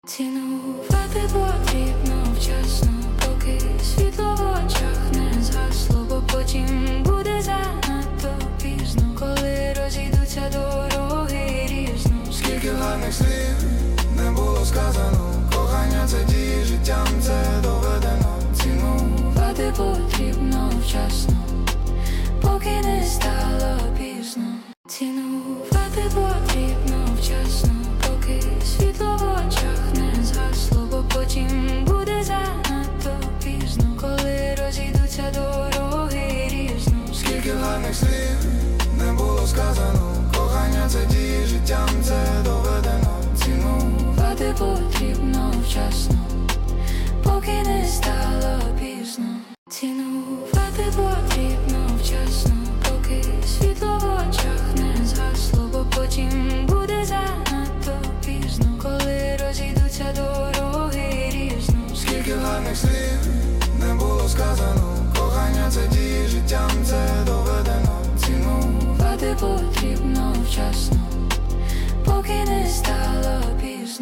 Цінувати потрібно вчасно, поки світло в очах не згасло, бо потім буде занадто пізно, коли розійдуться дороги різно. Скільки гарних слів не було сказано, кохання це діє, життям це доведено. Цінувати потрібно вчасно, поки не стало пізно. Цінувати потрібно вчасно, поки світло в очах не згасло, бо потім буде занадто пізно, коли розійдуться дороги різно. Скільки гарних слів не було сказано, кохання це діє, життям це доведено. Цінувати потрібно вчасно, поки не стало пізно. Цінувати потрібно вчасно, поки світло в очах не згасло, бо потім буде занадто пізно, коли розійдуться дороги різно. Скільки гарних слів не було сказано, кохання це діє, життям це доведено. Цінувати потрібно вчасно, поки не стало пізно.